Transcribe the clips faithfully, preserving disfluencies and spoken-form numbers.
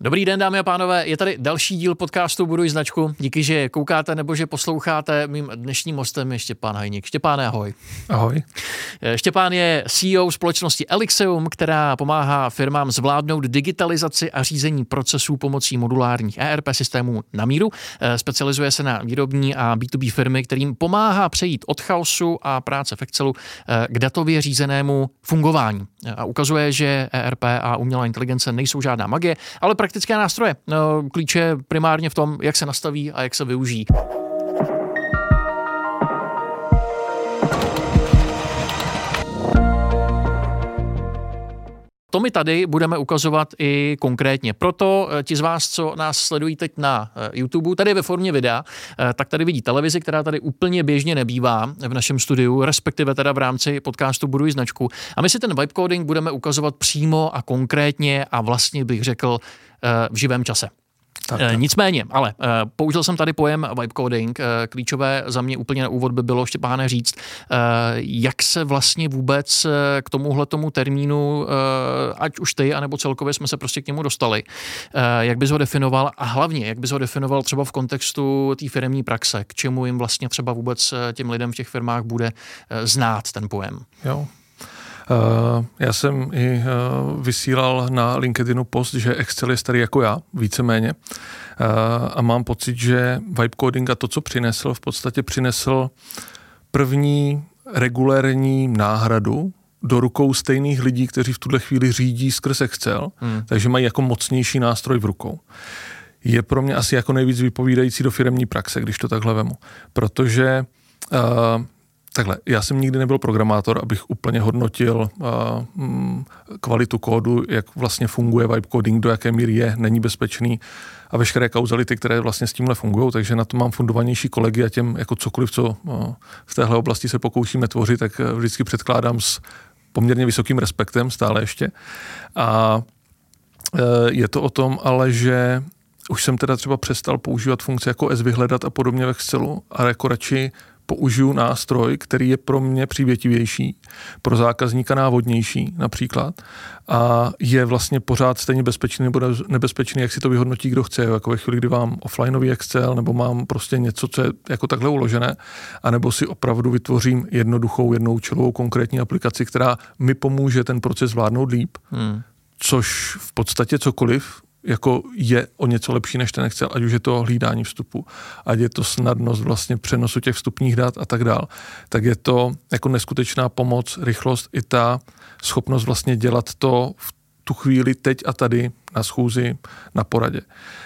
Dobrý den, dámy a pánové, je tady další díl podcastu Buduj značku. Díky, že koukáte nebo že posloucháte. Mým dnešním hostem je Štěpán Hajník. Štěpáne, ahoj. Ahoj. Štěpán je C E O společnosti Elixium, která pomáhá firmám zvládnout digitalizaci a řízení procesů pomocí modulárních E R P systémů na míru. Specializuje se na výrobní a B dva B firmy, kterým pomáhá přejít od chaosu a práce v Excelu k datově řízenému fungování. A ukazuje, že E R P a umělá inteligence nejsou žádná magie, ale praktické nástroje. Klíč je primárně v tom, jak se nastaví a jak se využijí. To my tady budeme ukazovat i konkrétně. Proto ti z vás, co nás sledují teď na YouTube, tady ve formě videa, tak tady vidí televizi, která tady úplně běžně nebývá v našem studiu, respektive teda v rámci podcastu Buduj značku. A my si ten vibe coding budeme ukazovat přímo a konkrétně a vlastně bych řekl v živém čase. Tak, tak. Nicméně, ale použil jsem tady pojem vibe coding. Klíčové za mě úplně na úvod by bylo, Štěpáne, říct, jak se vlastně vůbec k tomuhletomu termínu, ať už ty, anebo celkově jsme se prostě k němu dostali, jak bys ho definoval a hlavně, jak bys ho definoval třeba v kontextu té firemní praxe, k čemu jim vlastně třeba vůbec těm lidem v těch firmách bude znát ten pojem. Jo. Uh, já jsem i uh, vysílal na LinkedInu post, že Excel je starý jako já, víceméně. Uh, a mám pocit, že vibe coding a to, co přinesl, v podstatě přinesl první regulérní náhradu do rukou stejných lidí, kteří v tuhle chvíli řídí skrz Excel, hmm. takže mají jako mocnější nástroj v rukou. Je pro mě asi jako nejvíc vypovídající do firemní praxe, když to takhle vemu. Protože uh, Takhle, já jsem nikdy nebyl programátor, abych úplně hodnotil uh, mm, kvalitu kódu, jak vlastně funguje vibe coding, do jaké míry je, není bezpečný a veškeré kauzality, které vlastně s tímhle fungují, takže na to mám fundovanější kolegy a těm jako cokoliv, co uh, v téhle oblasti se pokoušíme tvořit, tak vždycky předkládám s poměrně vysokým respektem stále ještě. A uh, je to o tom, ale že už jsem teda třeba přestal používat funkce jako S-vyhledat a podobně v Excelu a jako radši použiju nástroj, který je pro mě přívětivější, pro zákazníka návodnější například a je vlastně pořád stejně bezpečný nebo nebezpečný, jak si to vyhodnotí, kdo chce, jako ve chvíli, kdy mám offlineový Excel nebo mám prostě něco, co je jako takhle uložené, anebo si opravdu vytvořím jednoduchou, jednoučelovou konkrétní aplikaci, která mi pomůže ten proces zvládnout líp, hmm. což v podstatě cokoliv jako je o něco lepší než ten Excel, ať už je to hlídání vstupu, ať je to snadnost vlastně přenosu těch vstupních dat a tak dál, tak je to jako neskutečná pomoc, rychlost i ta schopnost vlastně dělat to v tu chvíli teď a tady na schůzi, na poradě.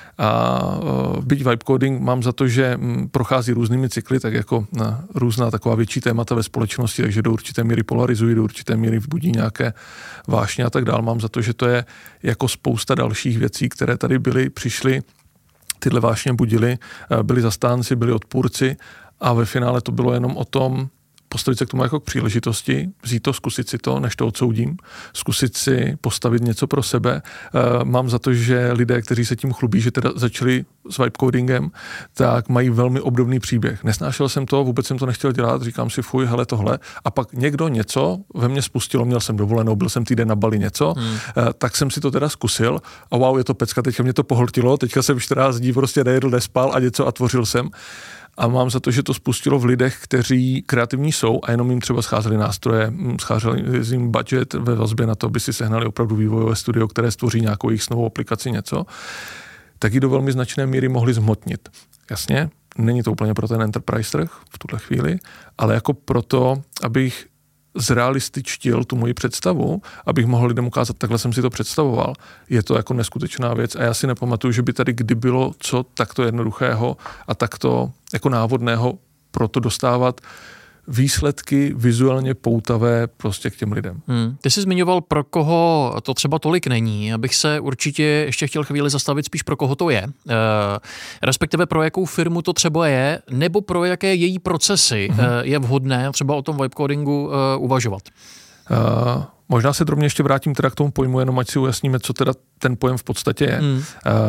A byť vibe coding mám za to, že prochází různými cykly, tak jako na různá taková větší témata ve společnosti, takže do určité míry polarizují, do určité míry vbudí nějaké vášně a tak dál. Mám za to, že to je jako spousta dalších věcí, které tady byly, přišly, tyhle vášně budily, byli zastánci, byli odpůrci a ve finále to bylo jenom o tom, postavit se k tomu jako k příležitosti, vzít to, zkusit si to, než to odsoudím, zkusit si postavit něco pro sebe. E, mám za to, že lidé, kteří se tím chlubí, že teda začali s vibe codingem, tak mají velmi obdobný příběh. Nesnášel jsem to, vůbec jsem to nechtěl dělat, říkám si fuj, hele tohle. A pak někdo něco ve mně spustilo, měl jsem dovolenou, byl jsem týden na Bali něco, hmm. e, tak jsem si to teda zkusil a wow, je to pecka, teďka mě to pohltilo, teďka jsem čtrnáct dní prostě nejedl, nespal a něco a tvořil jsem. A mám za to, že to spustilo v lidech, kteří kreativní jsou a jenom jim třeba scházely nástroje, scházeli jim budget ve vazbě na to, aby si sehnali opravdu vývojové studio, které stvoří nějakou jejich novou aplikaci něco, tak ji do velmi značné míry mohli zhmotnit. Jasně, není to úplně pro ten enterprise trh v tuhle chvíli, ale jako proto, abych zrealističtil tu moji představu, abych mohl lidem ukázat, takhle jsem si to představoval. Je to jako neskutečná věc a já si nepamatuju, že by tady kdy bylo co takto jednoduchého a takto jako návodného pro to dostávat výsledky vizuálně poutavé prostě k těm lidem. Hmm. Ty jsi zmiňoval, pro koho to třeba tolik není. Abych se určitě ještě chtěl chvíli zastavit spíš pro koho to je. E, respektive pro jakou firmu to třeba je, nebo pro jaké její procesy hmm. e, je vhodné třeba o tom vibe codingu e, uvažovat. Uh, možná se drobně ještě vrátím teda k tomu pojmu, jenom ať si ujasníme, co teda ten pojem v podstatě je. Hmm. Uh,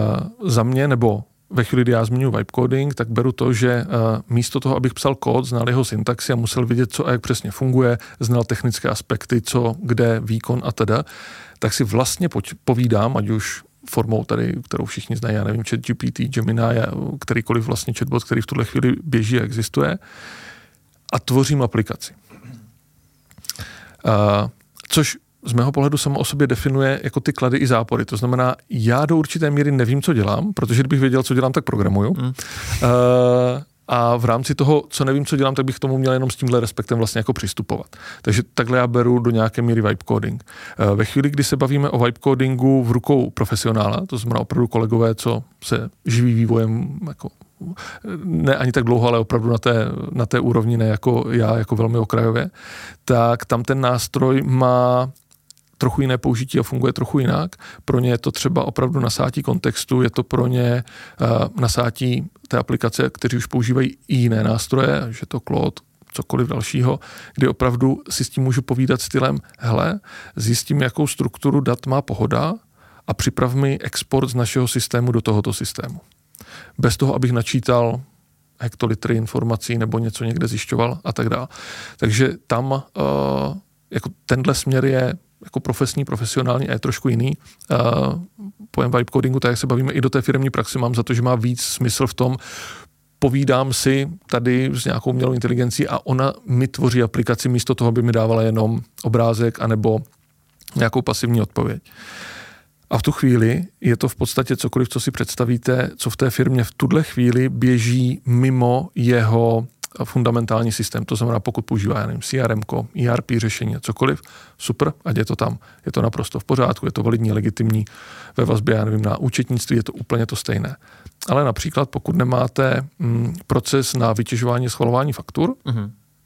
za mě nebo ve chvíli, kdy já zmiňuji vibe coding, tak beru to, že uh, místo toho, abych psal kód, znal jeho syntaxi a musel vidět, co a jak přesně funguje, znal technické aspekty, co, kde, výkon a teda, tak si vlastně povídám, ať už formou tady, kterou všichni znají, já nevím, ChatGPT, Gemini, kterýkoliv vlastně chatbot, který v tuhle chvíli běží a existuje, a tvořím aplikaci. Uh, což z mého pohledu samo o sobě definuje jako ty klady i zápory. To znamená, já do určité míry nevím, co dělám, protože kdybych věděl, co dělám, tak programuju. Mm. Uh, a v rámci toho, co nevím, co dělám, tak bych k tomu měl jenom s tímhle respektem vlastně jako přistupovat. Takže takhle já beru do nějaké míry vibe coding. Uh, ve chvíli, kdy se bavíme o vibe codingu v rukou profesionála, to znamená opravdu kolegové, co se živí vývojem jako ne ani tak dlouho, ale opravdu na té, na té úrovni, ne jako já, jako velmi okrajově, tak tam ten nástroj má trochu jiné použití a funguje trochu jinak. Pro ně je to třeba opravdu nasátí kontextu, je to pro ně uh, nasátí té aplikace, kteří už používají i jiné nástroje, že to Claude, cokoliv dalšího, kdy opravdu si s tím můžu povídat stylem, hele, zjistím, jakou strukturu dat má Pohoda a připrav mi export z našeho systému do tohoto systému. Bez toho, abych načítal hektolitry informací nebo něco někde zjišťoval a tak dále. Takže tam uh, jako tenhle směr je jako profesní, profesionální a je trošku jiný. Uh, pojem vibe codingu, tak jak se bavíme i do té firemní praxe, mám za to, že má víc smysl v tom, povídám si tady s nějakou umělou inteligencí a ona mi tvoří aplikaci místo toho, aby mi dávala jenom obrázek anebo nějakou pasivní odpověď. A v tu chvíli je to v podstatě cokoliv, co si představíte, co v té firmě v tuhle chvíli běží mimo jeho fundamentální systém. To znamená, pokud používá, já nevím, C R M ko, E R P řešení, cokoliv, super, ať je to tam. Je to naprosto v pořádku, je to validní, legitimní. Ve vazbě, já nevím, na účetnictví je to úplně to stejné. Ale například, pokud nemáte mm, proces na vytěžování a schvalování faktur, mm-hmm.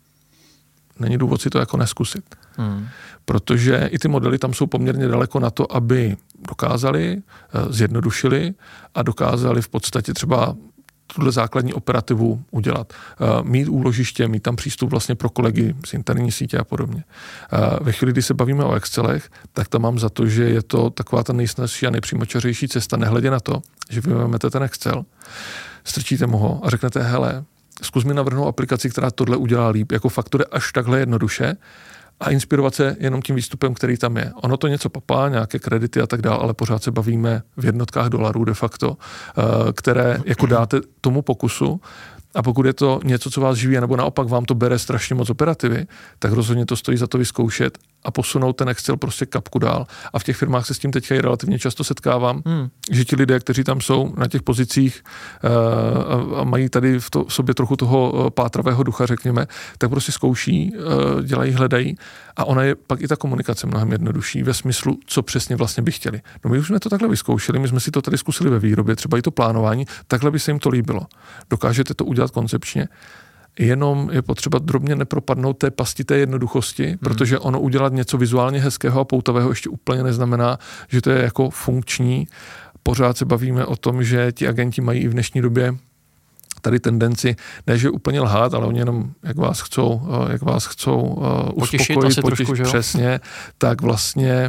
není důvod si to jako neskusit. Mm. Protože i ty modely tam jsou poměrně daleko na to, aby dokázali, zjednodušili a dokázali v podstatě třeba tuhle základní operativu udělat. Mít úložiště, mít tam přístup vlastně pro kolegy z interní sítě a podobně. Ve chvíli, kdy se bavíme o Excelech, tak tam mám za to, že je to taková ta nejsnazší a nejpřímočařejší cesta, nehledě na to, že vy vezmete ten Excel, strčíte mu ho a řeknete, hele, zkus mi navrhnout aplikaci, která tohle udělá líp, jako fakt to jde až takhle jednoduše, a inspirovat se jenom tím výstupem, který tam je. Ono to něco papá, nějaké kredity a tak dále, ale pořád se bavíme v jednotkách dolarů de facto, které jako dáte tomu pokusu. A pokud je to něco, co vás živí, nebo naopak vám to bere strašně moc operativy, tak rozhodně to stojí za to vyzkoušet a posunout ten Excel prostě kapku dál. A v těch firmách se s tím teďka i relativně často setkávám, hmm. že ti lidé, kteří tam jsou na těch pozicích uh, a mají tady v, to, v sobě trochu toho pátravého ducha, řekněme, tak prostě zkouší, uh, dělají, hledají a ona je pak i ta komunikace mnohem jednodušší ve smyslu, co přesně vlastně by chtěli. No my už jsme to takhle vyzkoušeli, my jsme si to tady zkusili ve výrobě, třeba i to plánování, takhle by se jim to líbilo. Dokážete to udělat koncepčně, jenom je potřeba drobně nepropadnout té pasti té jednoduchosti, hmm. protože ono udělat něco vizuálně hezkého a poutavého ještě úplně neznamená, že to je jako funkční. Pořád se bavíme o tom, že ti agenti mají i v dnešní době tady tendenci, ne že úplně lhát, ale oni jenom, jak vás chcou, jak vás chcou uh, uspokojit, potěšit přesně, tak vlastně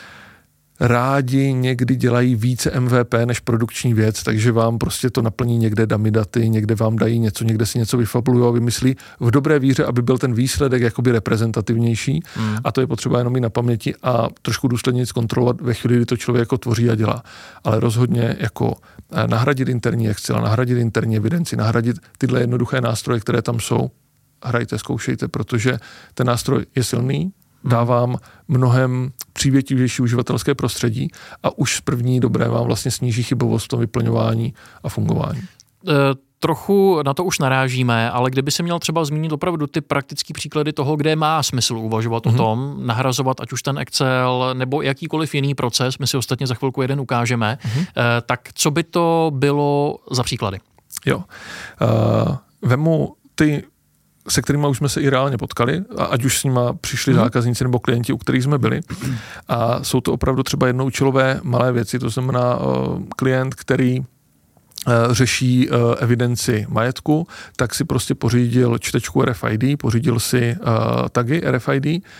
rádi někdy dělají více M V P než produkční věc, takže vám prostě to naplní někde dummy daty, někde vám dají něco, někde si něco vyfabulujou a vymyslí v dobré víře, aby byl ten výsledek jakoby reprezentativnější hmm. a to je potřeba jenom i na paměti a trošku důsledně zkontrolovat ve chvíli, kdy to člověk jako tvoří a dělá. Ale rozhodně jako nahradit interní Excel, nahradit interní evidenci, nahradit tyhle jednoduché nástroje, které tam jsou, hrajte, zkoušejte, protože ten nástroj je silný, dávám mnohem přívětivější uživatelské prostředí a už z první dobré vám vlastně sníží chybovost v tom vyplňování a fungování. E, trochu na to už narážíme, ale kdyby se měl třeba zmínit opravdu ty praktické příklady toho, kde má smysl uvažovat mm-hmm. o tom, nahrazovat ať už ten Excel nebo jakýkoliv jiný proces, my si ostatně za chvilku jeden ukážeme, mm-hmm. e, tak co by to bylo za příklady? Jo, uh, vemu ty se kterými už jsme se i reálně potkali, a ať už s nima přišli hmm. zákazníci nebo klienti, u kterých jsme byli. A jsou to opravdu třeba jednoučelové malé věci, to znamená uh, klient, který uh, řeší uh, evidenci majetku, tak si prostě pořídil čtečku R F I D, pořídil si uh, tagy R F I D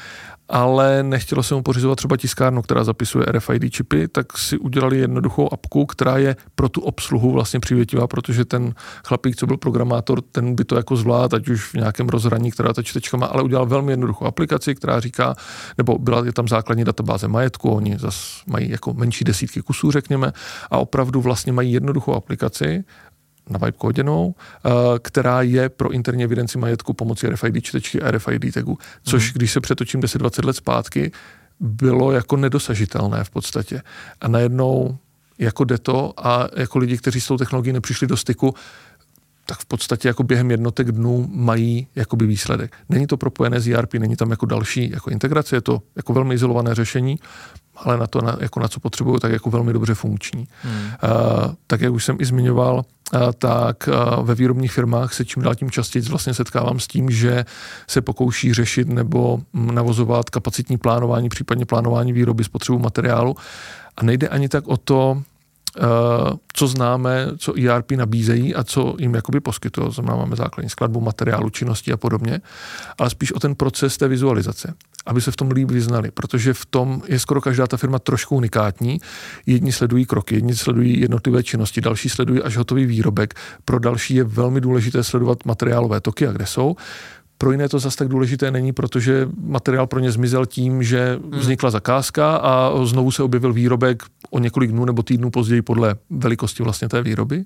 ale nechtělo se mu pořizovat třeba tiskárnu, která zapisuje R F I D čipy, tak si udělali jednoduchou apku, která je pro tu obsluhu vlastně přívětivá, protože ten chlapík, co byl programátor, ten by to jako zvládl, ať už v nějakém rozhraní, která ta čtečka má, ale udělal velmi jednoduchou aplikaci, která říká, nebo byla je tam základní databáze majetku, oni zase mají jako menší desítky kusů, řekněme, a opravdu vlastně mají jednoduchou aplikaci, na Vibe koděnou, která je pro interní evidenci majetku pomocí R F I D čtečky a R F I D tagu, což když se přetočím deset dvacet let zpátky, bylo jako nedosažitelné v podstatě. A najednou jako jde to a jako lidi, kteří s tou technologií nepřišli do styku, tak v podstatě jako během jednotek dnů mají jakoby výsledek. Není to propojené s E R P, není tam jako další jako integrace, je to jako velmi izolované řešení, ale na to, na, jako na co potřebuju, tak jako velmi dobře funkční. Hmm. Uh, tak jak už jsem i zmiňoval, uh, tak uh, ve výrobních firmách se čím dál tím častěji vlastně setkávám s tím, že se pokouší řešit nebo navozovat kapacitní plánování, případně plánování výroby spotřebu materiálu. A nejde ani tak o to, Uh, co známe, co E R P nabízejí a co jim jakoby poskytují. Znamená, máme základní skladbu materiálu, činnosti a podobně, ale spíš o ten proces té vizualizace, aby se v tom líp vyznali, protože v tom je skoro každá ta firma trošku unikátní. Jedni sledují kroky, jedni sledují jednotlivé činnosti, další sledují až hotový výrobek. Pro další je velmi důležité sledovat materiálové toky a kde jsou. Pro jiné to zase tak důležité není, protože materiál pro ně zmizel tím, že vznikla zakázka a znovu se objevil výrobek o několik dnů nebo týdnů později podle velikosti vlastně té výroby.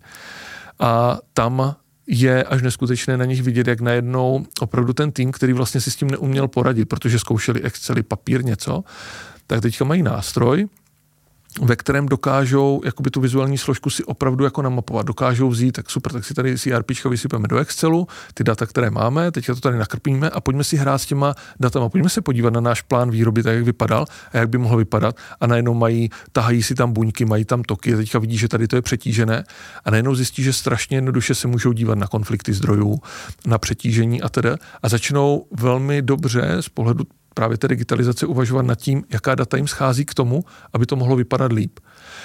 A tam je až neskutečné na nich vidět, jak najednou opravdu ten tým, který vlastně si s tím neuměl poradit, protože zkoušeli Excel, papír, něco, tak teďka mají nástroj, ve kterém dokážou jakoby tu vizuální složku si opravdu jako namapovat. Dokážou vzít, tak super, tak si tady si ERPčka vysypeme do Excelu, ty data, které máme, teďka to tady nakrpíme a pojďme si hrát s těma datama, pojďme se podívat na náš plán výroby, tak jak vypadal a jak by mohl vypadat a najednou mají, tahají si tam buňky, mají tam toky, teďka vidí, že tady to je přetížené a najednou zjistí, že strašně jednoduše se můžou dívat na konflikty zdrojů, na přetížení a tedy a začnou velmi dobře z pohledu právě té digitalizace uvažovat nad tím, jaká data jim schází k tomu, aby to mohlo vypadat líp.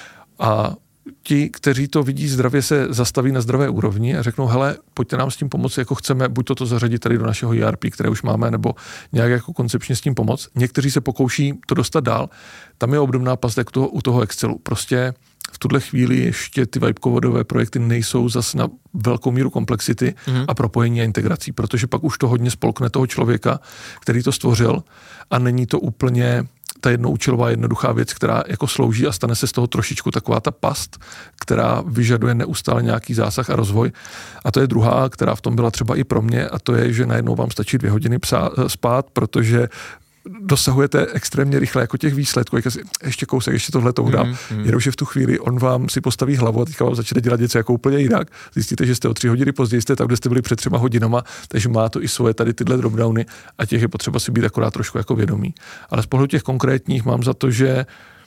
A ti, kteří to vidí zdravě, se zastaví na zdravé úrovni a řeknou, hele, pojďte nám s tím pomoct, jako chceme, buď toto zařadit tady do našeho E R P, které už máme, nebo nějak jako koncepčně s tím pomoct. Někteří se pokouší to dostat dál. Tam je obdobná past jak toho, u toho Excelu. Prostě v tuhle chvíli ještě ty Vibe-kovodové projekty nejsou zas na velkou míru komplexity mm. a propojení a integrací, protože pak už to hodně spolkne toho člověka, který to stvořil a není to úplně ta jednoúčelová jednoduchá věc, která jako slouží a stane se z toho trošičku taková ta past, která vyžaduje neustále nějaký zásah a rozvoj. A to je druhá, která v tom byla třeba i pro mě a to je, že najednou vám stačí dvě hodiny psát, spát, protože dosahujete extrémně rychle jako těch výsledků, jak asi, ještě kousek, ještě tohle to udám, mm, mm. jenomže v tu chvíli on vám si postaví hlavu a teďka vám začne dělat něco jako úplně jinak. Zjistíte, že jste o tři hodiny později, jste tam, kde jste byli před třema hodinama, takže má to i svoje tady tyhle dropdowny a těch je potřeba si být akorát trošku jako vědomý. Ale z pohledu těch konkrétních mám za to, že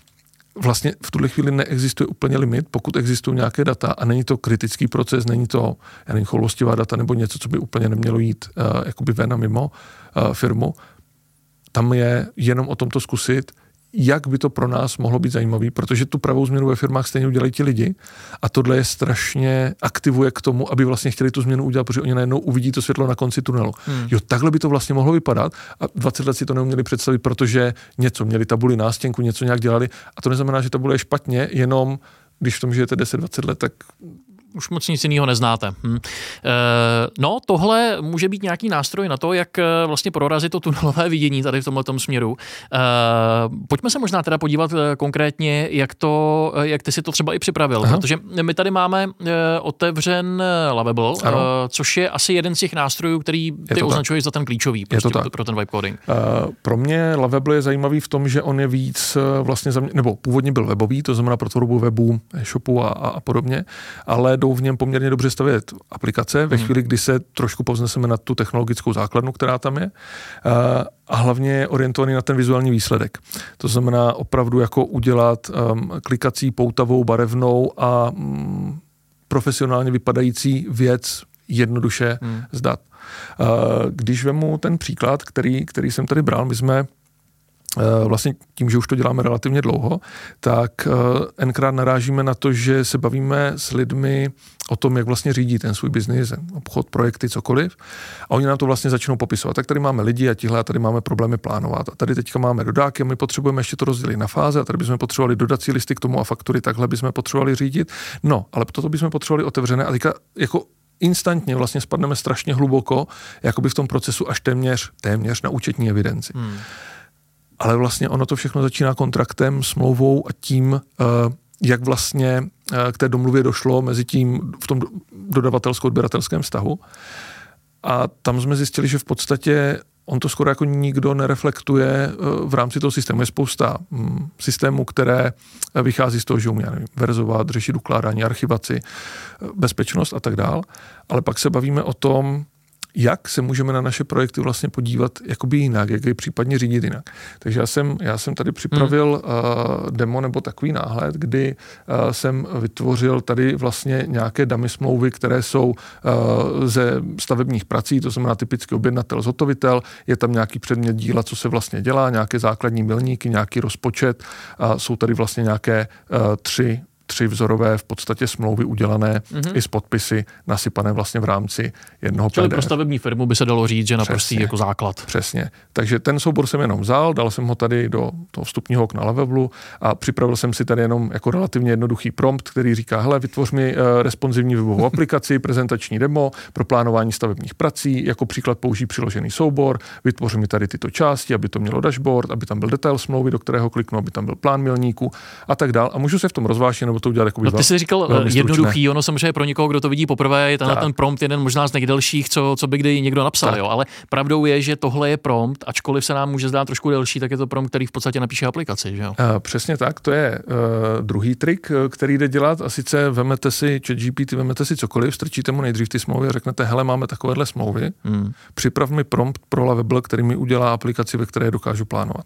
vlastně v tuhle chvíli neexistuje úplně limit, pokud existují nějaké data a není to kritický proces, není to já nevím, choulostivá data nebo něco, co by úplně nemělo jít uh, jakoby ven a mimo uh, firmu. Tam je jenom o tom to zkusit, jak by to pro nás mohlo být zajímavý, protože tu pravou změnu ve firmách stejně udělají ti lidi a tohle je strašně aktivuje k tomu, aby vlastně chtěli tu změnu udělat, protože oni najednou uvidí to světlo na konci tunelu. Hmm. Jo, takhle by to vlastně mohlo vypadat a dvacet let si to neuměli představit, protože něco měli tabuli nástěnku, něco nějak dělali a to neznamená, že tabule je špatně, jenom když v tom žijete deset dvacet let, tak už moc nic jiného neznáte. Hm. E, no, tohle může být nějaký nástroj na to, jak vlastně prorazit to tunelové vidění tady v tomhletom směru. E, pojďme se možná teda podívat konkrétně, jak to, jak ty si to třeba i připravil, Aha. protože my tady máme otevřen Lovable, e, což je asi jeden z těch nástrojů, který ty označuješ za ten klíčový prostě pro ten vibe coding. E, pro mě Lovable je zajímavý v tom, že on je víc vlastně, za mě, nebo původně byl webový, to znamená pro tvorbu webu, e-shopu a, a podobně, ale jdou v něm poměrně dobře stavět aplikace ve chvíli, kdy se trošku povzneseme na tu technologickou základnu, která tam je a hlavně je orientovaný na ten vizuální výsledek. To znamená opravdu jako udělat um, klikací, poutavou, barevnou a um, profesionálně vypadající věc jednoduše hmm. z dat. Uh, když vemu ten příklad, který, který jsem tady bral, my jsme vlastně tím, že už to děláme relativně dlouho, tak nkrát narážíme na to, že se bavíme s lidmi o tom, jak vlastně řídí ten svůj biznis, obchod, projekty, cokoliv. A oni nám to vlastně začnou popisovat. Tak tady máme lidi a tihle a tady máme problémy plánovat. A tady teďka máme dodáky a my potřebujeme ještě to rozdělit na fáze a tady bychom potřebovali dodací listy k tomu a faktury, takhle bychom potřebovali řídit. No, ale toto bychom potřebovali otevřené a teďka jako instantně vlastně spadneme strašně hluboko, jakoby v tom procesu až téměř, téměř na účetní evidenci. Hmm. Ale vlastně ono to všechno začíná kontraktem, smlouvou a tím, jak vlastně k té domluvě došlo mezi tím v tom dodavatelsko-odběratelském vztahu. A tam jsme zjistili, že v podstatě on to skoro jako nikdo nereflektuje v rámci toho systému. Je spousta systémů, které vychází z toho, že umí verzovat, řešit ukládání, archivaci, bezpečnost a tak dál. Ale pak se bavíme o tom, jak se můžeme na naše projekty vlastně podívat jakoby jinak, jak je případně řídit jinak. Takže já jsem, já jsem tady připravil hmm. uh, demo nebo takový náhled, kdy uh, jsem vytvořil tady vlastně nějaké dummy smlouvy, které jsou uh, ze stavebních prací, to znamená typický objednatel, zhotovitel, je tam nějaký předmět díla, co se vlastně dělá, nějaké základní milníky, nějaký rozpočet, uh, jsou tady vlastně nějaké uh, tři tři vzorové v podstatě smlouvy udělané mm-hmm. i s podpisy nasypané vlastně v rámci jednoho Čili P D F. pro stavební firmu by se dalo říct, že naprostý jako základ. Přesně. Takže ten soubor jsem jenom vzal, dal jsem ho tady do toho vstupního okna Levelu a připravil jsem si tady jenom jako relativně jednoduchý prompt, který říká, hele, vytvoř mi uh, responsivní webovou aplikaci, prezentační demo pro plánování stavebních prací, jako příklad použij přiložený soubor, vytvoř mi tady tyto části, aby to mělo dashboard, aby tam byl detail smlouvy, do kterého kliknu, aby tam byl plán milníků a tak dál. A můžu se v tom rozvážit nebo to udělat jako no, ty jsi říkal jednoduchý, ono samozřejmě pro někoho, kdo to vidí poprvé, je tenhle ten prompt jeden možná z nejdelších, co, co by kdy někdo napsal, jo, ale pravdou je, že tohle je prompt, ačkoliv se nám může zdát trošku delší, tak je to prompt, který v podstatě napíše aplikaci, že jo? Uh, přesně tak, to je uh, druhý trik, který jde dělat a sice vemete si ChatGPT, vemete si cokoliv, strčíte mu nejdřív ty smlouvy a řeknete, hele, máme takovéhle smlouvy, hmm. připrav mi prompt pro Lovable, který mi udělá aplikaci, ve které dokážu plánovat.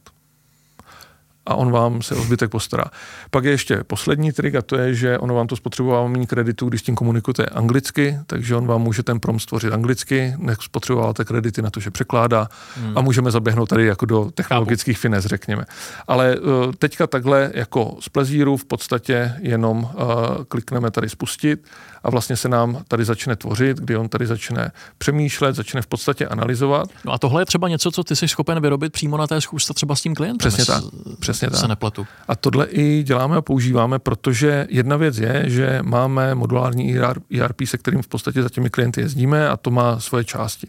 A on vám se o zbytek postará. Pak je ještě poslední trik a to je, že ono vám to spotřebovává méně kreditu, když tím komunikujete anglicky, takže on vám může ten prompt stvořit anglicky, nech spotřebováváte kredity na to, že překládá hmm. a můžeme zaběhnout tady jako do technologických finez, řekněme. Ale uh, teďka takhle jako z plezíru v podstatě jenom uh, klikneme tady spustit a vlastně se nám tady začne tvořit, kdy on tady začne přemýšlet, začne v podstatě analyzovat. No a tohle je třeba něco, co ty jsi schopen vyrobit přímo na té schůzce třeba s tím klientem. Přesně tak. Přesně tak. Se nepletu. A tohle i děláme a používáme, protože jedna věc je, že máme modulární E R P, se kterým v podstatě za těmi klienty jezdíme a to má svoje části.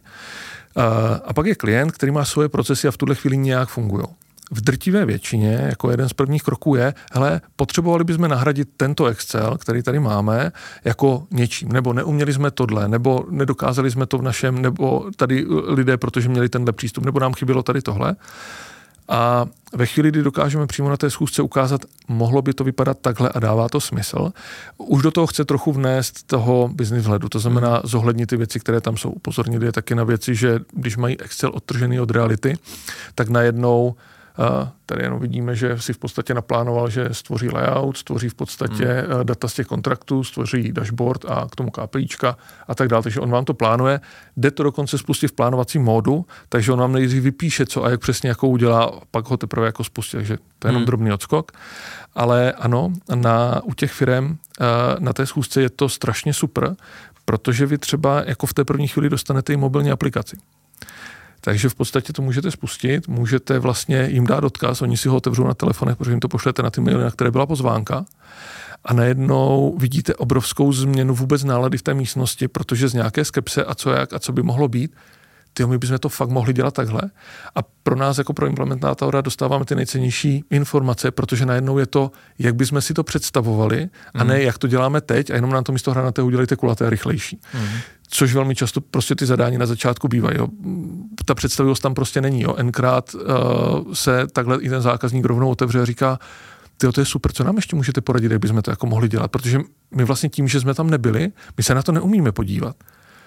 A pak je klient, který má svoje procesy a v tuhle chvíli nějak fungují. V drtivé většině, jako jeden z prvních kroků je, hele, potřebovali bychom nahradit tento Excel, který tady máme, jako něčím, nebo neuměli jsme tohle, nebo nedokázali jsme to v našem, nebo tady lidé, protože měli tenhle přístup, nebo nám chybělo tady tohle. A ve chvíli, kdy dokážeme přímo na té schůzce ukázat, mohlo by to vypadat takhle a dává to smysl, už do toho chce trochu vnést toho business vhledu, to znamená zohlednit ty věci, které tam jsou. Upozornit je taky na věci, že když mají Excel odtržený od reality, tak najednou Uh, tady jenom vidíme, že si v podstatě naplánoval, že stvoří layout, stvoří v podstatě hmm. data z těch kontraktů, stvoří dashboard a k tomu KPIčka a tak dále. Takže on vám to plánuje. Jde to dokonce spustit v plánovacím módu, takže on vám nejdřív vypíše, co a jak přesně jako udělá, pak ho teprve jako spustí. Takže to je jenom hmm. drobný odskok. Ale ano, na, u těch firem uh, na té schůzce je to strašně super, protože vy třeba jako v té první chvíli dostanete i mobilní aplikaci. Takže v podstatě to můžete spustit, můžete vlastně jim dát odkaz, oni si ho otevřou na telefonech, protože jim to pošlete na ty maily, na které byla pozvánka a najednou vidíte obrovskou změnu vůbec nálady v té místnosti, protože z nějaké skepse a co jak a co by mohlo být, tyjo, my bychom to fakt mohli dělat takhle a pro nás jako pro implementátora dostáváme ty nejcennější informace, protože najednou je to, jak bychom si to představovali a ne jak to děláme teď a jenom nám to místo hranatého udělejte kulaté a rychlejší. Mm. Což velmi často prostě ty zadání na začátku bývají. Jo. Ta představivost tam prostě není. Jo. Nkrát uh, se takhle i ten zákazník rovnou otevře a říká, tyjo, to je super, co nám ještě můžete poradit, jak bychom to jako mohli dělat, protože my vlastně tím, že jsme tam nebyli, my se na to neumíme podívat.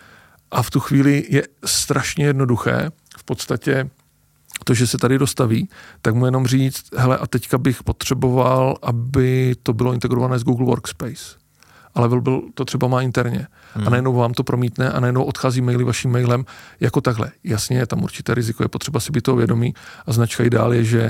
A v tu chvíli je strašně jednoduché v podstatě to, že se tady dostaví, tak mu jenom říct, hele, a teďka bych potřeboval, aby to bylo integrované s Google Workspace. Ale byl, to třeba má interně. Hmm. A najednou vám to promítne a najednou odchází maily vaším mailem jako takhle. Jasně, je tam určité riziko, je potřeba si být toho vědomí a značka ideál je, že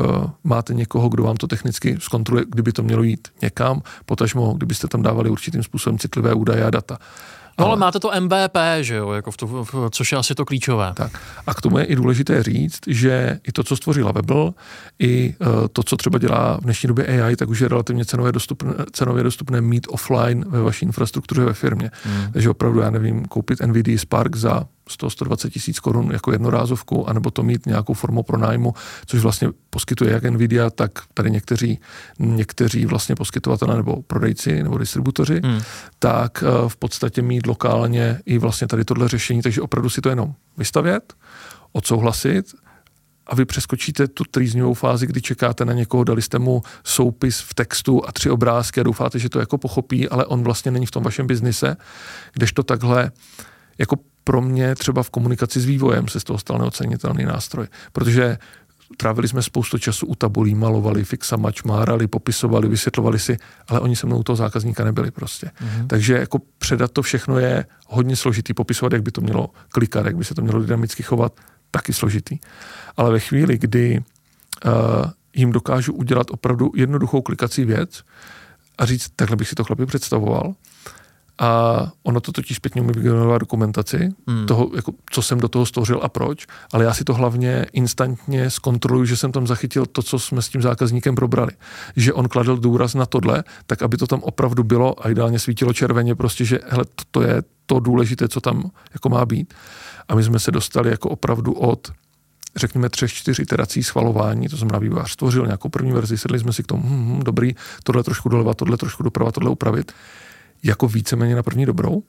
uh, máte někoho, kdo vám to technicky zkontroluje, kdyby to mělo jít někam, potažmo, kdybyste tam dávali určitým způsobem citlivé údaje a data. No ale máte to M V P, že jo, jako v to, v, což je asi to klíčové. Tak. A k tomu je i důležité říct, že i to, co stvořila Webl, i uh, to, co třeba dělá v dnešní době A I, tak už je relativně cenově dostupné, cenově dostupné mít offline ve vaší infrastruktuře ve firmě. Hmm. Takže opravdu, já nevím, koupit N V I D I Spark za sto až sto dvacet tisíc korun jako jednorázovku, anebo to mít nějakou formou pronájmu, což vlastně poskytuje jak Nvidia, tak tady někteří, někteří vlastně poskytovatelé nebo prodejci nebo distributoři, hmm. tak uh, v podstatě mít lokálně i vlastně tady tohle řešení, takže opravdu si to jenom vystavět, odsouhlasit a vy přeskočíte tu trýznivou fázi, kdy čekáte na někoho, dali jste mu soupis v textu a tři obrázky a doufáte, že to jako pochopí, ale on vlastně není v tom vašem biznise, kdežto takhle jako pro mě třeba v komunikaci s vývojem se z toho stal neocenitelný nástroj, protože trávili jsme spoustu času u tabulí, malovali, fixama, čmárali, popisovali, vysvětlovali si, ale oni se mnou u toho zákazníka nebyli prostě. Mm-hmm. Takže jako předat to všechno je hodně složitý, popisovat, jak by to mělo klikat, jak by se to mělo dynamicky chovat, taky složitý. Ale ve chvíli, kdy uh, jim dokážu udělat opravdu jednoduchou klikací věc a říct, takhle bych si to chlapi představoval, a ono to totiž zpětně umí vygenerovat dokumentaci hmm. toho, jako, co jsem do toho stvořil a proč, ale já si to hlavně instantně zkontroluji, že jsem tam zachytil to, co jsme s tím zákazníkem probrali. Že on kladl důraz na tohle, tak aby to tam opravdu bylo a ideálně svítilo červeně, prostě, že hele, to, to je to důležité, co tam jako má být. A my jsme se dostali jako opravdu od řekněme třech, čtyř iterací schvalování, to znamená vývojář stvořil nějakou první verzi, sedli jsme si k tomu, hm, hm, dobrý, tohle trošku doleva, tohle trošku doprava, tohle upravit, jako víceméně na první dobrou.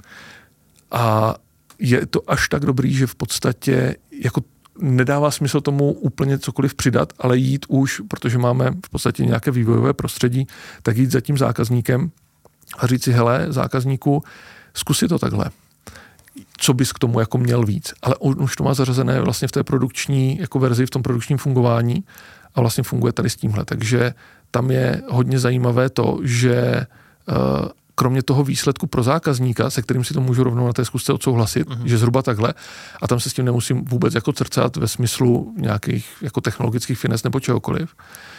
A je to až tak dobrý, že v podstatě jako nedává smysl tomu úplně cokoliv přidat, ale jít už, protože máme v podstatě nějaké vývojové prostředí, tak jít za tím zákazníkem a říct si, hele, zákazníku, zkusi to takhle. Co bys k tomu jako měl víc. Ale on už to má zařazené vlastně v té produkční jako verzi, v tom produkčním fungování a vlastně funguje tady s tímhle. Takže tam je hodně zajímavé to, že uh, kromě toho výsledku pro zákazníka, se kterým si to můžu rovnou na té zkusce odsouhlasit, uh-huh. že zhruba takhle, a tam se s tím nemusím vůbec jako crcat ve smyslu nějakých jako technologických fines nebo čehokoliv,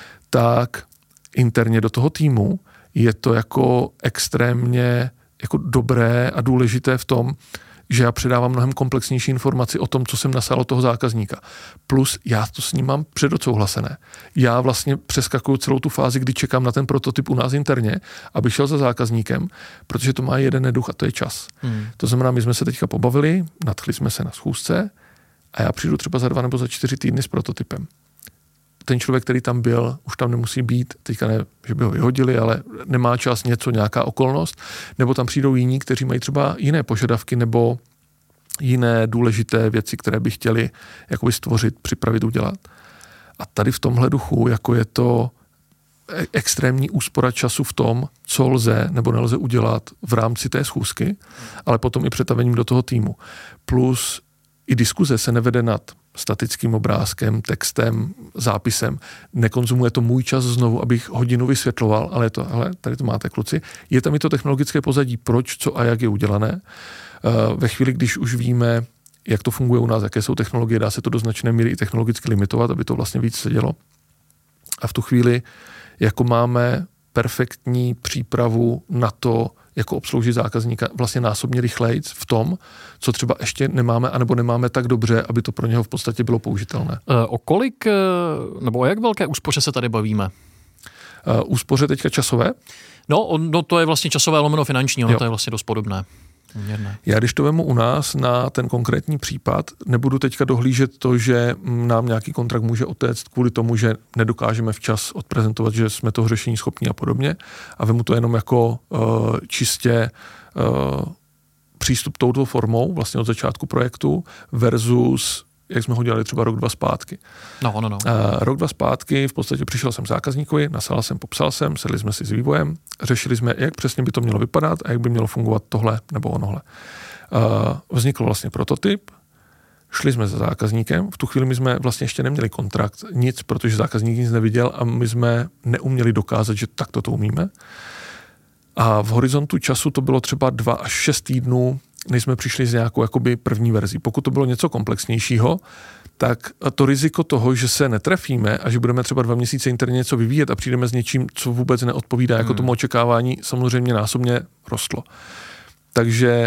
tak interně do toho týmu je to jako extrémně jako dobré a důležité v tom, že já předávám mnohem komplexnější informaci o tom, co jsem nasál od toho zákazníka. Plus já to s ním mám předodsouhlasené. Já vlastně přeskakuju celou tu fázi, kdy čekám na ten prototyp u nás interně, aby šel za zákazníkem, protože to má jeden neduch a to je čas. Hmm. To znamená, my jsme se teďka pobavili, nadchli jsme se na schůzce a já přijdu třeba za dva nebo za čtyři týdny s prototypem. Ten člověk, který tam byl, už tam nemusí být, teďka ne, že by ho vyhodili, ale nemá čas něco, nějaká okolnost, nebo tam přijdou jiní, kteří mají třeba jiné požadavky nebo jiné důležité věci, které by chtěli jakoby stvořit, připravit, udělat. A tady v tomhle duchu, jako je to extrémní úspora času v tom, co lze nebo nelze udělat v rámci té schůzky, ale potom i přetavením do toho týmu. Plus i diskuze se nevede nad statickým obrázkem, textem, zápisem. Nekonzumuje to můj čas znovu, abych hodinu vysvětloval, ale to, hele, tady to máte, kluci. Je tam i to technologické pozadí, proč, co a jak je udělané. Ve chvíli, když už víme, jak to funguje u nás, jaké jsou technologie, dá se to do značné míry i technologicky limitovat, aby to vlastně víc sedělo. A v tu chvíli, jako máme perfektní přípravu na to, jako obsloužit zákazníka vlastně násobně rychlejc v tom, co třeba ještě nemáme, anebo nemáme tak dobře, aby to pro něho v podstatě bylo použitelné. O kolik, nebo o jak velké úspoře se tady bavíme? Úspoře teďka časové? No, no to je vlastně časové lomeno finanční, ono jo. To je vlastně dost podobné. Měrné. Já když to vemu u nás na ten konkrétní případ, nebudu teďka dohlížet to, že nám nějaký kontrakt může otéct kvůli tomu, že nedokážeme včas odprezentovat, že jsme toho řešení schopní a podobně. A vemu to jenom jako uh, čistě uh, přístup touto formou, vlastně od začátku projektu versus jak jsme ho dělali třeba rok, dva zpátky. No, no, no. Uh, rok, dva zpátky v podstatě přišel jsem zákazníkovi, nasál jsem, popsal jsem, sedli jsme si s vývojem, řešili jsme, jak přesně by to mělo vypadat a jak by mělo fungovat tohle nebo onohle. Uh, vznikl vlastně prototyp, šli jsme za zákazníkem, v tu chvíli my jsme vlastně ještě neměli kontrakt, nic, protože zákazník nic neviděl a my jsme neuměli dokázat, že takto to umíme. A v horizontu času to bylo třeba dva až šest týdnů než jsme přišli s nějakou jakoby první verzí. Pokud to bylo něco komplexnějšího, tak to riziko toho, že se netrefíme a že budeme třeba dva měsíce interně něco vyvíjet a přijdeme s něčím, co vůbec neodpovídá jako tomu očekávání, samozřejmě násobně rostlo. Takže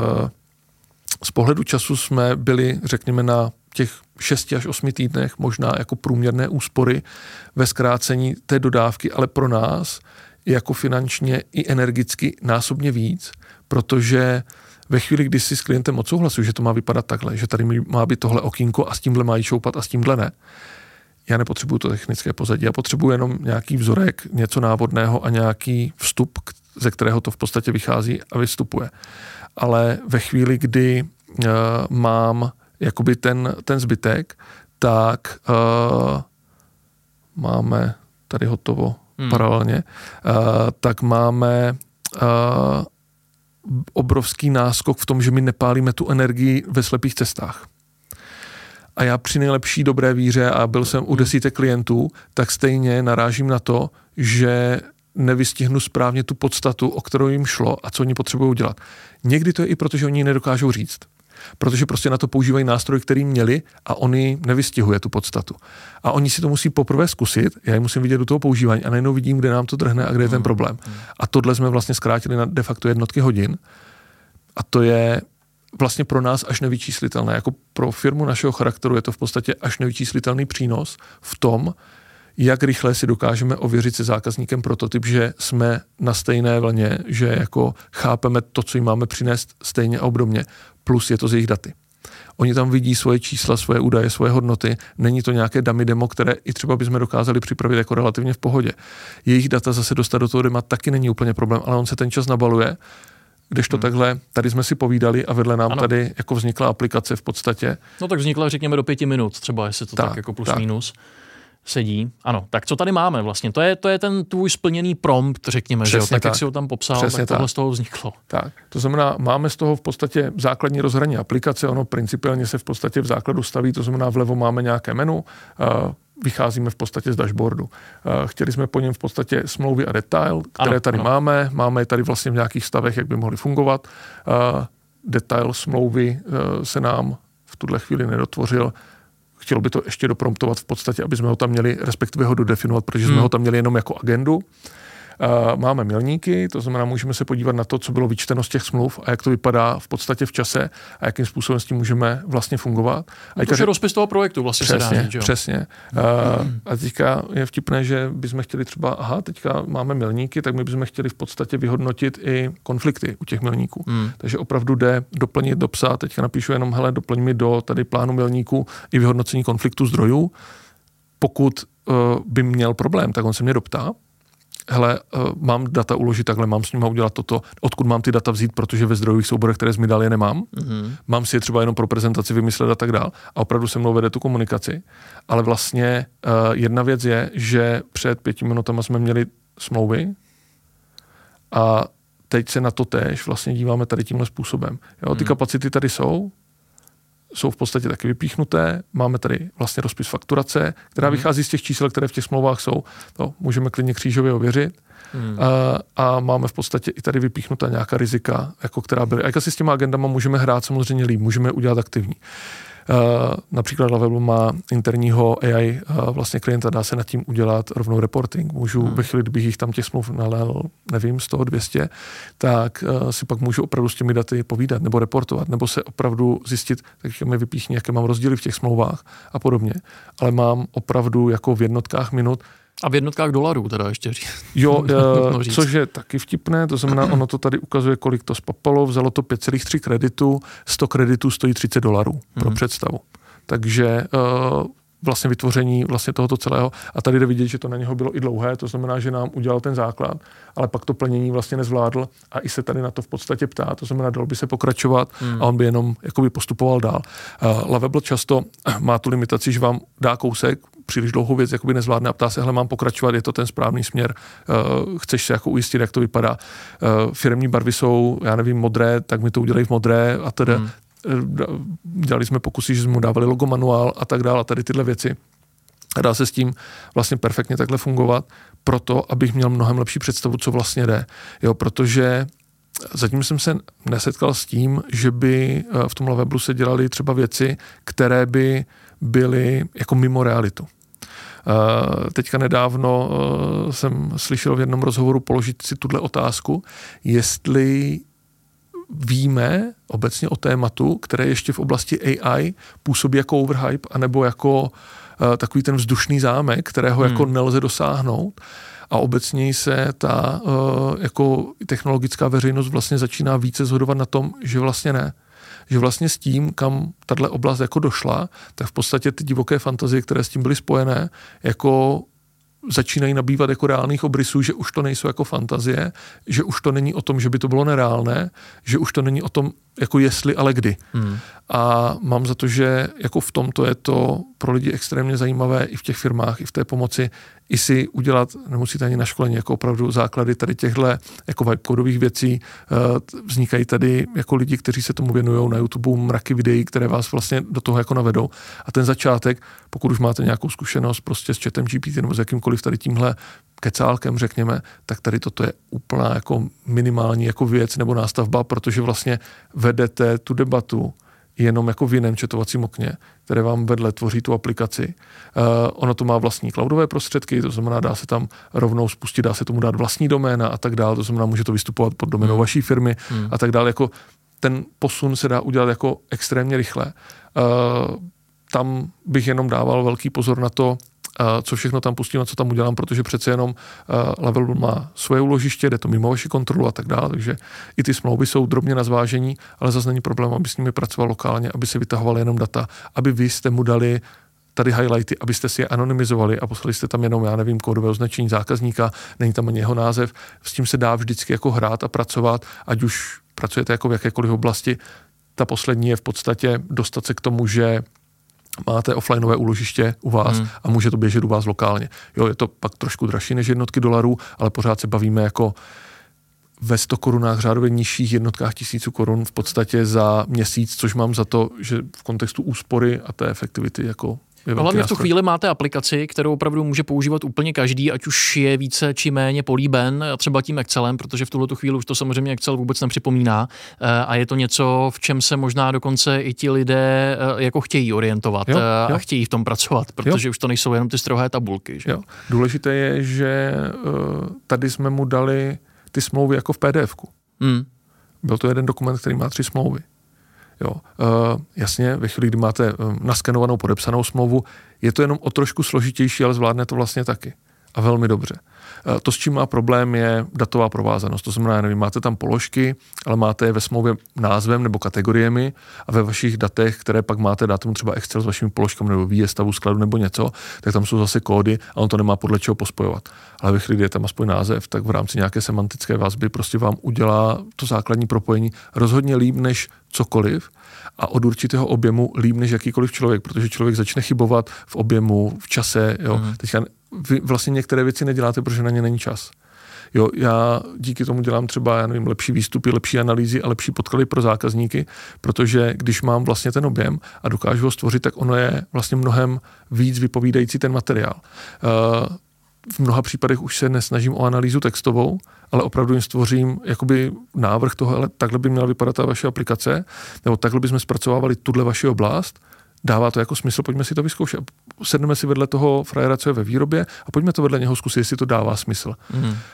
z pohledu času jsme byli, řekněme, na těch šesti až osmi týdnech možná jako průměrné úspory ve zkrácení té dodávky, ale pro nás jako finančně i energicky násobně víc, protože ve chvíli, kdy si s klientem odsouhlasuju, že to má vypadat takhle, že tady má být tohle okýnko a s tímhle mají šoupat a s tímhle ne, já nepotřebuju to technické pozadí, já potřebuji jenom nějaký vzorek, něco návodného a nějaký vstup, ze kterého to v podstatě vychází a vystupuje. Ale ve chvíli, kdy uh, mám jakoby ten, ten zbytek, tak uh, máme tady hotovo hmm. paralelně, uh, tak máme uh, obrovský náskok v tom, že my nepálíme tu energii ve slepých cestách. A já při nejlepší dobré víře, a byl jsem u desítek klientů, tak stejně narážím na to, že nevystihnu správně tu podstatu, o kterou jim šlo a co oni potřebují udělat. Někdy to je i proto, že oni ji nedokážou říct. Protože prostě na to používají nástroj, který měli a oni nevystihuje tu podstatu. A oni si to musí poprvé zkusit, já je musím vidět do toho používání a najednou vidím, kde nám to drhne a kde je ten problém. A tohle jsme vlastně zkrátili na de facto jednotky hodin a to je vlastně pro nás až nevyčíslitelné. Jako pro firmu našeho charakteru je to v podstatě až nevyčíslitelný přínos v tom, jak rychle si dokážeme ověřit se zákazníkem prototyp, že jsme na stejné vlně, že jako chápeme to, co jim máme přinést stejně a obdobně, plus je to z jejich daty. Oni tam vidí svoje čísla, svoje údaje, svoje hodnoty, není to nějaké dummy demo, které i třeba bychom dokázali připravit jako relativně v pohodě. Jejich data zase dostat do toho dema taky není úplně problém, ale on se ten čas nabaluje, kdežto hmm. takhle, tady jsme si povídali a vedle nám ano. tady jako vznikla aplikace v podstatě. No tak vznikla, řekněme, do pěti minut třeba, jestli to tak, tak jako plus tak. minus sedí. Ano, tak co tady máme vlastně? To je, to je ten tvůj splněný prompt, řekněme, že jo? Tak, tak, jak si ho tam popsal, Přesně tak tohle tak. z toho vzniklo. Tak, to znamená, máme z toho v podstatě základní rozhraní aplikace, ono principiálně se v podstatě v základu staví, to znamená, vlevo máme nějaké menu, vycházíme v podstatě z dashboardu. Chtěli jsme po něm v podstatě smlouvy a detail, které ano, tady ano. máme, máme je tady vlastně v nějakých stavech, jak by mohly fungovat. Detail smlouvy se nám v tuhle chvíli nedotvořil. Chtělo by to ještě dopromptovat v podstatě, aby jsme ho tam měli, respektive ho dodefinovat, protože jsme hmm. ho tam měli jenom jako agendu. Uh, máme milníky, to znamená, můžeme se podívat na to, co bylo vyčteno z těch smluv a jak to vypadá v podstatě v čase a jakým způsobem s tím můžeme vlastně fungovat. No to je rozpis toho projektu vlastně přesně, se dá říct, jo? Přesně. Uh, hmm. A teďka je vtipné, že bychom chtěli třeba, aha, teďka máme milníky, tak my bychom chtěli v podstatě vyhodnotit i konflikty u těch milníků. Hmm. Takže opravdu jde doplnit do psa, teďka napíšu jenom, hele, doplň mi do tady plánu milníků i vyhodnocení konfliktu zdrojů. Pokud uh, by měl problém, tak on se mě doptá, hele, uh, mám data uložit takhle, mám s nimi udělat toto, odkud mám ty data vzít, protože ve zdrojových souborech, které jsi mi dal, je nemám. Mm-hmm. Mám si je třeba jenom pro prezentaci vymyslet a tak dál. A opravdu se mnou vede tu komunikaci. Ale vlastně uh, jedna věc je, že před pěti minutama jsme měli smlouvy a teď se na to též vlastně díváme tady tímhle způsobem. Jo, ty mm. kapacity tady jsou, jsou v podstatě taky vypíchnuté. Máme tady vlastně rozpis fakturace, která mm. vychází z těch čísel, které v těch smlouvách jsou. To můžeme klidně křížově ověřit. Mm. A, a máme v podstatě i tady vypíchnutá nějaká rizika, jako která byly. A jak asi s těma agendama můžeme hrát samozřejmě líp, můžeme udělat aktivní. Uh, například Lavable má interního A I uh, vlastně klienta, dá se nad tím udělat rovnou reporting. Můžu hmm. ve chvíli, kdybych jich tam těch smluv nalel, nevím, sto, dvě stě, tak uh, si pak můžu opravdu s těmi daty povídat nebo reportovat, nebo se opravdu zjistit, tak mi vypíchni, jaké mám rozdíly v těch smlouvách a podobně. Ale mám opravdu jako v jednotkách minut. A v jednotkách dolarů teda ještě říct. Jo, uh, což je taky vtipné, to znamená, ono to tady ukazuje, kolik to spapalo, vzalo to pět celá tři kreditu, sto kreditů stojí třicet dolarů pro mm. představu. Takže uh, vlastně vytvoření vlastně tohoto celého, a tady jde vidět, že to na něho bylo i dlouhé, to znamená, že nám udělal ten základ, ale pak to plnění vlastně nezvládl a i se tady na to v podstatě ptá, to znamená, dal by se pokračovat mm. a on by jenom jakoby postupoval dál. Uh, Lavable často má tu limitaci, že vám dá kousek, příliš dlouhou věc jakoby nezvládne a ptá se, hele, mám pokračovat, je to ten správný směr, uh, chceš se jako ujistit, jak to vypadá. Uh, firemní barvy jsou, já nevím, modré, tak mi to udělají v modré a teda hmm. dělali jsme pokusy, že jsme mu dávali logo manuál a tak dále, a tady tyhle věci. A dá se s tím vlastně perfektně takhle fungovat, proto, abych měl mnohem lepší představu, co vlastně jde. Jo, protože zatím jsem se nesetkal s tím, že by v tom Lavablu se dělaly třeba věci, které by byly jako mimo realitu. Teďka nedávno jsem slyšel v jednom rozhovoru položit si tuhle otázku, jestli víme obecně o tématu, které ještě v oblasti A I působí jako overhype, anebo jako takový ten vzdušný zámek, kterého hmm. jako nelze dosáhnout. A obecně se ta jako technologická veřejnost vlastně začíná více shodovat na tom, že vlastně ne. Že vlastně s tím, kam tato oblast jako došla, tak v podstatě ty divoké fantazie, které s tím byly spojené, jako začínají nabývat jako reálných obrysů, že už to nejsou jako fantazie, že už to není o tom, že by to bylo nereálné, že už to není o tom, jako jestli, ale kdy. Hmm. A mám za to, že jako v tomto je to pro lidi extrémně zajímavé i v těch firmách, i v té pomoci, i si udělat, nemusíte ani na školení, jako opravdu základy tady těchto jako vibe codových věcí. Vznikají tady jako lidi, kteří se tomu věnují na YouTube, mraky videí, které vás vlastně do toho jako navedou. A ten začátek, pokud už máte nějakou zkušenost prostě s chatem G P T nebo s jakýmkoliv tady tímhle kecálkem, řekněme, tak tady toto je úplná jako minimální jako věc nebo nástavba, protože vlastně vedete tu debatu jenom jako v jiném chatovacím okně, které vám vedle tvoří tu aplikaci. Uh, ono to má vlastní cloudové prostředky, to znamená, dá se tam rovnou spustit, dá se tomu dát vlastní doména a tak dále, to znamená, může to vystupovat pod doménou hmm. vaší firmy hmm. a tak dále. Jako ten posun se dá udělat jako extrémně rychle. Uh, tam bych jenom dával velký pozor na to, co všechno tam pustím a co tam udělám, protože přece jenom uh, Lavabl má svoje úložiště, jde to mimo vaši kontrolu a tak dále, takže i ty smlouvy jsou drobně na zvážení, ale zase není problém, aby s nimi pracoval lokálně, aby se vytahovali jenom data, aby vy jste mu dali tady highlighty, abyste si je anonymizovali a poslali jste tam jenom, já nevím, kódové označení zákazníka, není tam ani jeho název, s tím se dá vždycky jako hrát a pracovat, ať už pracujete jako v jakékoliv oblasti. Ta poslední je v podstatě dostat se k tomu, že máte offlineové úložiště u vás hmm. a může to běžet u vás lokálně. Jo, je to pak trošku dražší než jednotky dolarů, ale pořád se bavíme jako ve sto korunách, řádově nižších jednotkách tisíců korun v podstatě za měsíc, což mám za to, že v kontextu úspory a té efektivity jako hlavně v tu chvíli máte aplikaci, kterou opravdu může používat úplně každý, ať už je více či méně políben, třeba tím Excelem, protože v tuhle tu chvíli už to samozřejmě Excel vůbec nepřipomíná a je to něco, v čem se možná dokonce i ti lidé jako chtějí orientovat jo, jo. a chtějí v tom pracovat, protože jo. už to nejsou jenom ty strohé tabulky. Že? Jo. Důležité je, že tady jsme mu dali ty smlouvy jako v P D F ku. Hmm. Byl to jeden dokument, který má tři smlouvy. Jo, uh, jasně, ve chvíli, kdy máte um, naskenovanou, podepsanou smlouvu, je to jenom o trošku složitější, ale zvládne to vlastně taky. A velmi dobře. Uh, to, s čím má problém, je datová provázanost. To znamená, nevím, máte tam položky, ale máte je ve smlouvě názvem nebo kategoriemi a ve vašich datech, které pak máte, dáte mu třeba Excel s vašimi položkami nebo výjezd stavu skladu nebo něco, tak tam jsou zase kódy a on to nemá podle čeho pospojovat. Ale ve chvíli, kdy je tam aspoň název, tak v rámci nějaké semantické vazby prostě vám udělá to základní propojení rozhodně líp než cokoliv a od určitého objemu líp než jakýkoliv člověk, protože člověk začne chybovat v objemu, v čase. Jo. Mm. Teďka vy vlastně některé věci neděláte, protože na ně není čas. Jo, já díky tomu dělám třeba, já nevím, lepší výstupy, lepší analýzy a lepší podklady pro zákazníky, protože když mám vlastně ten objem a dokážu ho stvořit, tak ono je vlastně mnohem víc vypovídající ten materiál. Uh, v mnoha případech už se nesnažím o analýzu textovou, ale opravdu jim stvořím jakoby návrh toho, ale takhle by měla vypadat ta vaše aplikace, nebo takhle bychom zpracovávali tuhle vaši oblast, dává to jako smysl, pojďme si to vyzkoušet. Sedneme si vedle toho frajera, co je ve výrobě a pojďme to vedle něho zkusit, jestli to dává smysl. Mm. Uh,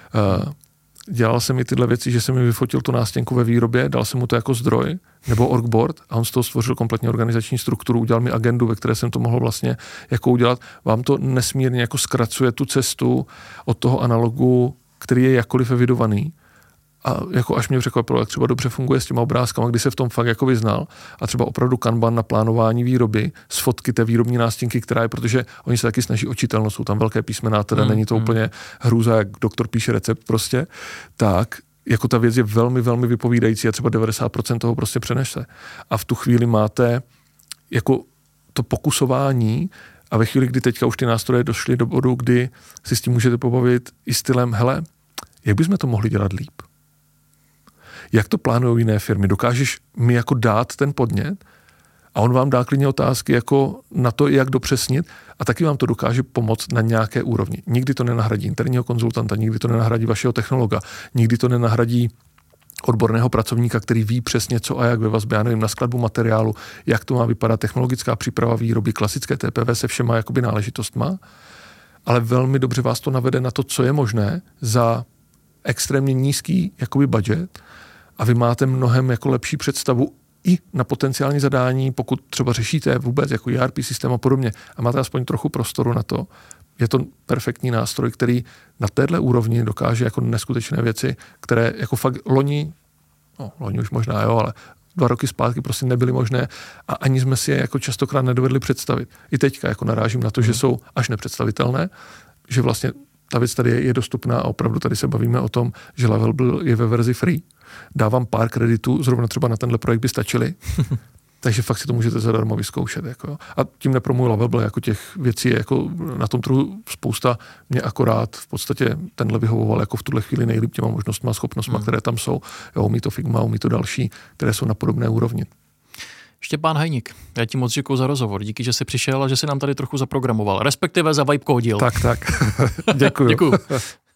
dělal jsem i tyhle věci, že jsem mi vyfotil tu nástěnku ve výrobě, dal jsem mu to jako zdroj, nebo orgboard a on z toho stvořil kompletně organizační strukturu, udělal mi agendu, ve které jsem to mohl vlastně jako udělat. Vám to nesmírně jako zkracuje tu cestu od toho analogu, který je jakkoliv evidovaný. A jako až mě překvapilo, jak třeba dobře funguje s těma obrázkama, kdy se v tom fakt jako vyznal a třeba opravdu kanban na plánování výroby z fotky té výrobní nástěnky, která je, protože oni se taky snaží o čitelnost, jsou tam velké písmena, teda hmm, není to hmm. úplně hrůza, jak doktor píše recept prostě, tak jako ta věc je velmi, velmi vypovídající a třeba devadesát procent toho prostě přenese. A v tu chvíli máte jako to pokusování a ve chvíli, kdy teďka už ty nástroje došly do bodu, kdy si s tím můžete pobavit i stylem, hele, jak bychom to mohli dělat líp? Jak to plánují jiné firmy? Dokážeš mi jako dát ten podnět a on vám dá klidně otázky jako na to, jak dopřesnit a taky vám to dokáže pomoct na nějaké úrovni. Nikdy to nenahradí interního konzultanta, nikdy to nenahradí vašeho technologa, nikdy to nenahradí odborného pracovníka, který ví přesně co a jak ve vazbě, já nevím, na skladbu materiálu, jak to má vypadat, technologická příprava výroby, klasické T P V se všema jakoby náležitostma, ale velmi dobře vás to navede na to, co je možné za extrémně nízký jakoby budget a vy máte mnohem jako lepší představu i na potenciální zadání, pokud třeba řešíte vůbec jako E R P systém a podobně a máte aspoň trochu prostoru na to, je to perfektní nástroj, který na téhle úrovni dokáže jako neskutečné věci, které jako fakt loni, no loni už možná jo, ale dva roky zpátky prostě nebyly možné a ani jsme si je jako častokrát nedovedli představit. I teďka jako narážím na to, že jsou až nepředstavitelné, že vlastně ta věc tady je, je dostupná a opravdu tady se bavíme o tom, že Lovable je ve verzi free. Dávám pár kreditů, zrovna třeba na tenhle projekt by stačily. Takže fakt si to můžete zadarmo vyzkoušet. Jako. A tím nepromuji Lovable, jako těch věcí je jako na tom trhu spousta. Mě akorát v podstatě tenhle vyhovoval jako v tuhle chvíli nejlíp těma možnostma, schopnostma, hmm. které tam jsou. Jo, umí to Figma, umí to další, které jsou na podobné úrovni. Štěpán Hajník, já ti moc děkuji za rozhovor. Díky, že jsi přišel a že jsi nám tady trochu zaprogramoval, respektive za vibe kodil. Tak, tak. Děkuju. Děkuju.